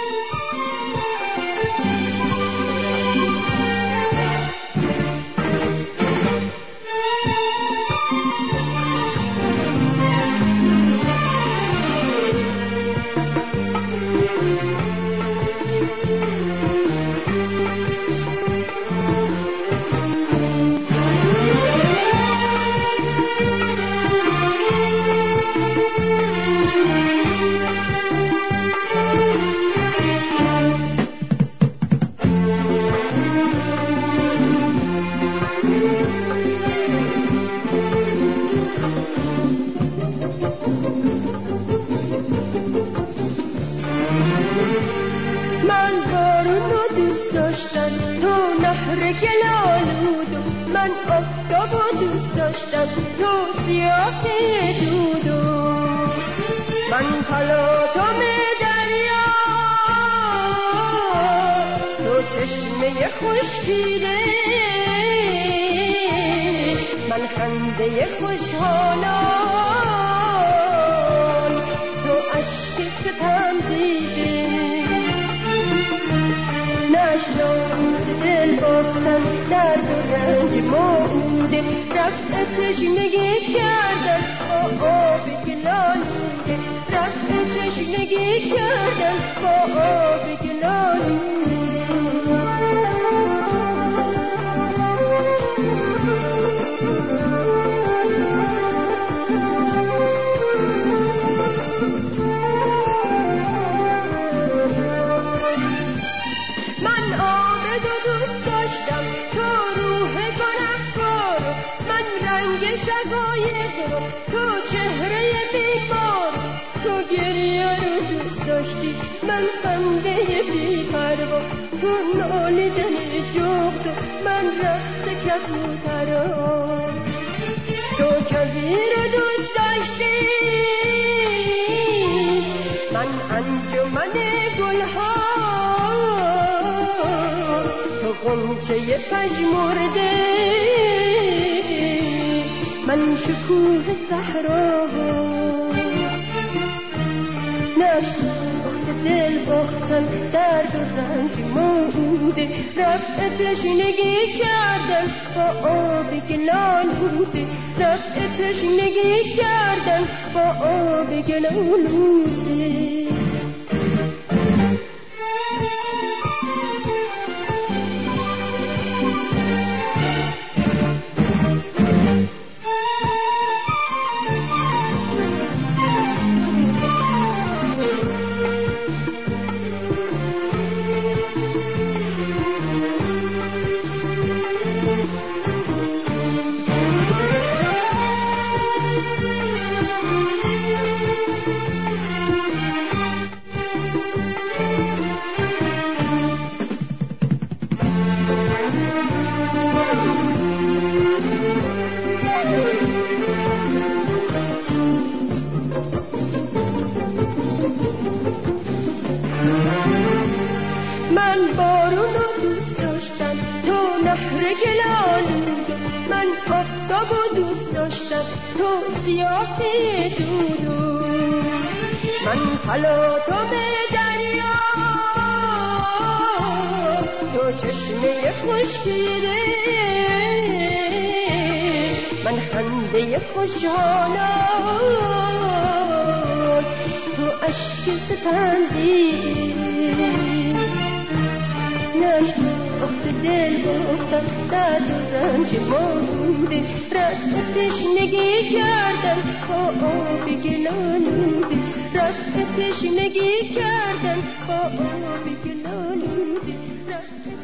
من آفتابو دوست داشتم، تو سیاهی دودو. من پلاتم دریا، تو چشمه خشکیده. من خنده خوشحالان، تو عشق ستم دیده. نشناخت دل باختم، درد و رنج موده. رفت تشنگی کردم با آب گلالوده. رفت تشنگی کردم با آب گلالوده. تو چهره بیمار، تو گریه رو دوست داشتی. من خنده بی‌پروا، تو نالیدن جغد، من رقص کبوترا. تو کبی رو دوست داشتی، من انجمن گلها. تو غنچه پژمرده، من شکوه صحرا. نشناخت دل باختم، درد و رنج موده. رفت تشنگی کردن با آب گلالوده. رفت تشنگی کردن با آب گلالوده. من بارون رو دوست داشتم، تو نهر گلالود. من آفتابو دوست داشتم، تو سیاهی دودو. من پلاتم دریا، تو چشمه خشکیده. من خنده خوشحالان، تو اشک ستندی. نشناخت دل باختم، درد و رنج موده. رفت تشنگی کردم با آب گلالوده. رفت تشنگی کردم با آب گلالوده.